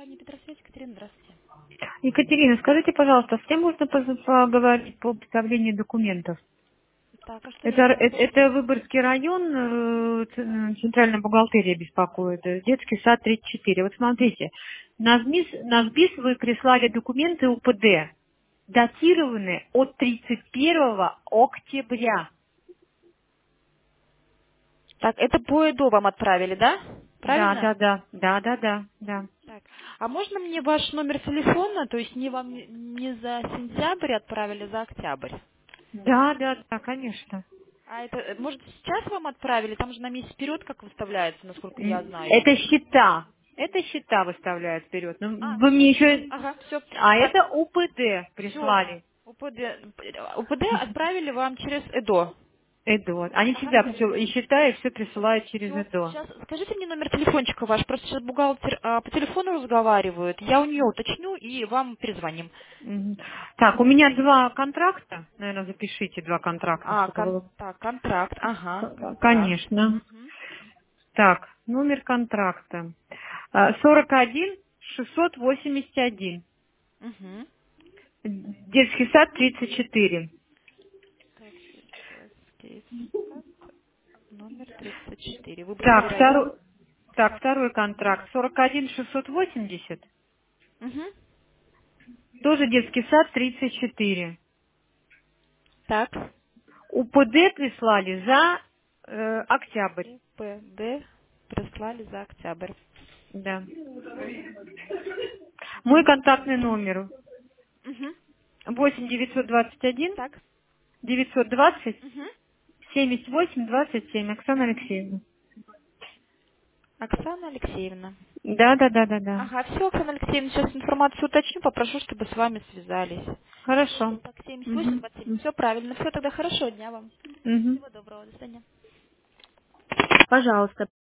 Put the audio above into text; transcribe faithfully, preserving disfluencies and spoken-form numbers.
Компания Петросвязь, Екатерина, здравствуйте. Екатерина, скажите, пожалуйста, с кем можно поз- поговорить по представлению документов? Так, а что Это, именно? это, это Выборгский район, э, ц- центральная бухгалтерия беспокоит, э, детский сад тридцать четыре. Вот смотрите, на СБИС, на СБИС вы прислали документы УПД, датированные от тридцать первого октября. Так, это по ЭДО вам отправили, да? Да, Правильно? да, да, да, да, да, да. Так, а можно мне ваш номер телефона, то есть не вам не не за сентябрь отправили, за октябрь? Да, да, да, конечно. А это, э, может, сейчас вам отправили? Там же на месяц вперед как выставляется, насколько М, я знаю. Это счета. Это счета выставляют вперед. Ну, А, вы мне все, еще... ага, все. А Так, это УПД все. прислали. УПД, УПД отправили вам через ЭДО. ЭДО. Они Ага. всегда все, и счета, и все присылают через Все, ЭДО. сейчас скажите мне номер телефончика ваш. Просто сейчас бухгалтер а, по телефону разговаривает. Я у нее уточню и вам перезвоним. Мгм. Так, у меня два контракта. Наверное, запишите два контракта, А, чтобы кон- было... так, контракт. Ага, К- контракт. Конечно. Угу. Так, номер контракта. А, сорок один шестьсот восемьдесят один. Угу. Детский сад тридцать четыре. Так, детский сад, номер тридцать четыре. Выборгский Так, район. второй, так, второй контракт. сорок один шестьсот восемьдесят. Угу. Тоже детский сад тридцать четыре. Так. УПД прислали за э, октябрь. УПД прислали за октябрь. Да. Мой контактный номер Угу. восемь девятьсот двадцать один Так. девятьсот двадцать Угу. семьдесят восемь двадцать семь. Оксана Алексеевна. Оксана Алексеевна. Да, да, да, да, да. Ага, все, Оксана Алексеевна, сейчас информацию уточню, попрошу, чтобы с вами связались. Хорошо. Так, семьдесят восемь Мгм. двадцать семь. Все правильно. Все, тогда хорошего дня вам. Мгм. Всего доброго. До свидания. Пожалуйста.